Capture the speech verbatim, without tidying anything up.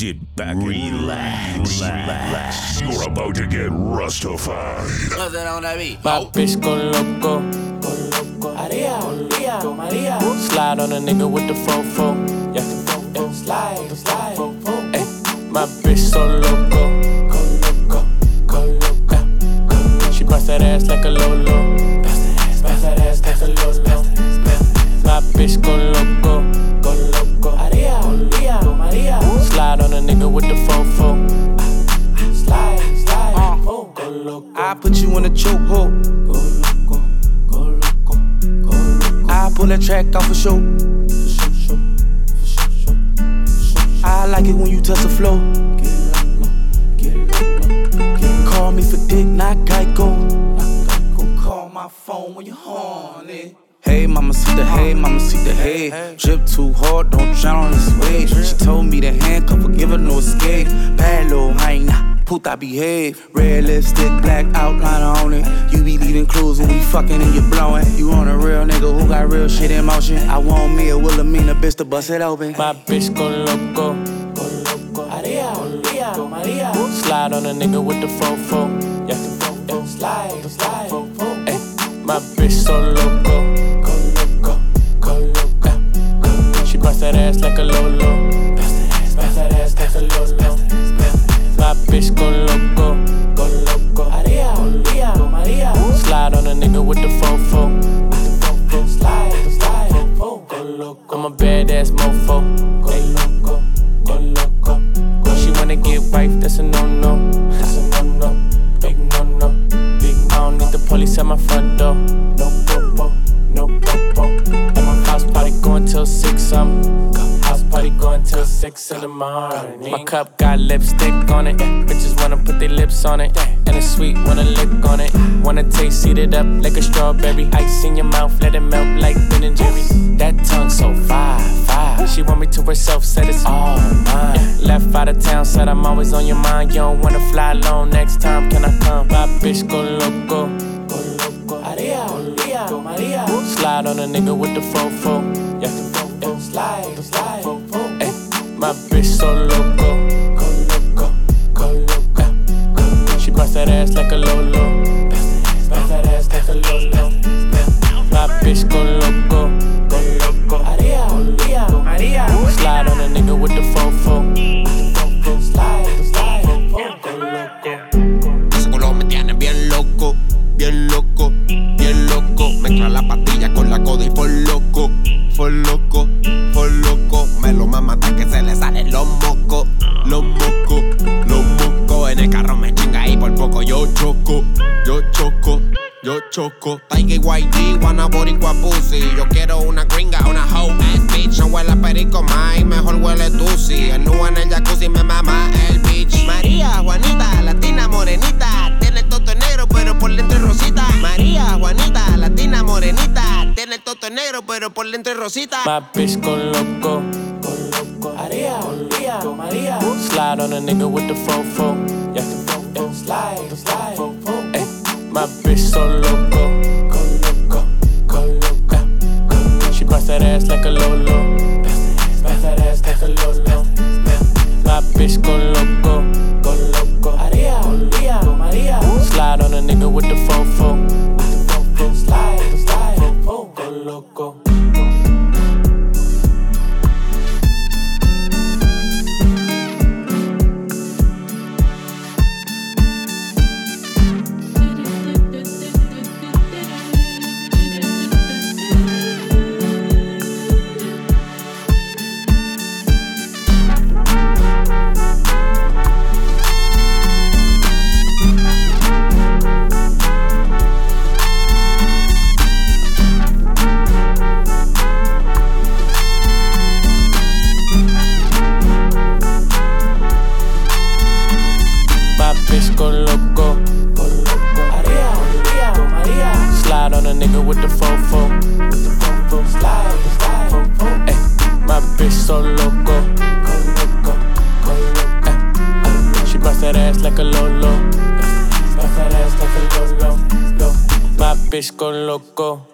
Sit back and relax, relax. You're about to get Rustified. What's that on that beat? My bitch go loco. Maria, Maria, Maria. Slide on a nigga with the fofo. Yeah, yeah. Slide, slide. Ay, my bitch so loco. Go loco, go loco. Yeah. She bust that ass like a Lolo. Bust that ass, bust that ass like a Lolo. My bitch go loco. Go loco. Maria, Maria, Maria. Slide on a nigga with the fofo. Slide, slide. Uh, oh, go loco. I put you in a chokehold. Go loco, go loco, go loco. I pull that track off for show. For show, show, for show, show, for show, show. I like it when you touch the flow. Get low, get low, get low. Call me for dick, not Geico. Not Geico. Call my phone when you're horny. Hey, mama, see the hey, mama, see the hey. Drip too hard, don't drown on this wave. She told me to handcuff her, give her no escape. Bad little hyena, puta behave. Red lipstick, black outliner on it. You be leaving clues when we fucking and you blowing. You on a real nigga who got real shit in motion. I want me a Wilhelmina bitch to bust it open. My bitch go loco. Go loco. Maria, Maria, Maria. Slide on a nigga with the fofo. Yeah, yeah. Slide, slide. Ay, my bitch so loco. She bust that ass like a Lolo. Bust that ass, bust that ass like a Lolo. My bitch go loco. Go loco. Maria, Maria, Maria. Slide on a nigga with the fofo. Slide, slide. Oh, go loco. I'm a badass mofo. Go loco, go loco. When she wanna get wife, that's a no-no. That's a no-no, big no-no, big no-no. I don't need the police at my front door. No popo, no popo. House party going till six, um House party going till six in the morning. My cup got lipstick on it. Bitches wanna put their lips on it. And it's sweet, wanna lick on it. Wanna taste, eat it up like a strawberry. Ice in your mouth, let it melt like Ben and Jerry's. That tongue so fire, fire. She want me to herself, said it's all mine. Left out of town, said I'm always on your mind. You don't wanna fly alone, next time can I come? My bitch go loco. Go loco. Maria, Maria, Maria. Slide on a nigga with the fofo. Yeah, yeah. Slide, slide. Ay, my bitch so loco. Go loco, go loco. She bust that ass like a Lolo. Bust that ass, bust that ass like a Lolo. My bitch go loco. Go loco. Maria, Maria, Maria. Slide on a nigga with the fofo. Slide, slide. Oh, go loco. Ese culo me tiene bien loco, bien loco, bien loco. Mezcla la pastilla con la coda y por loco, por loco, por loco. Me lo mama hasta que se le salen los mocos, los mocos, los mocos. En el carro me chinga y por poco yo choco, yo choco, yo choco. Tiger Y G, wanna boricua pussy. Yo quiero una gringa, una hoe ass bitch. No huele a perico más, mejor huele tusi. El nu en el jacuzzi me mama el bitch. María, Juanita, latina morenita. Tiene el toto negro pero por dentro es rosita. María, Juanita, latina morenita. Tiene el toto negro pero por dentro es rosita. My bitch go loco. Go loco. Maria, Maria, Maria. Slide on a nigga with the fofo. Yeah, yeah. Slide, slide. Ay, my bitch so loco. Go loco, go loco. She bust that ass like a Lolo. Bust that ass, bust that ass like a Lolo. My bitch go loco. Go loco. Maria, Maria, Maria. Slide on a nigga with the fofo. Slide, slide. Oh, go loco. Bitch go loco. Go loco. Maria, Maria, Maria. Slide on a nigga with the fofo. With the fofo. Slide, slide. Ay, my bitch so loco. Go loco, go loco. Ay, she bust that ass like a Lolo. Bust that ass like a Lolo. My bitch go loco.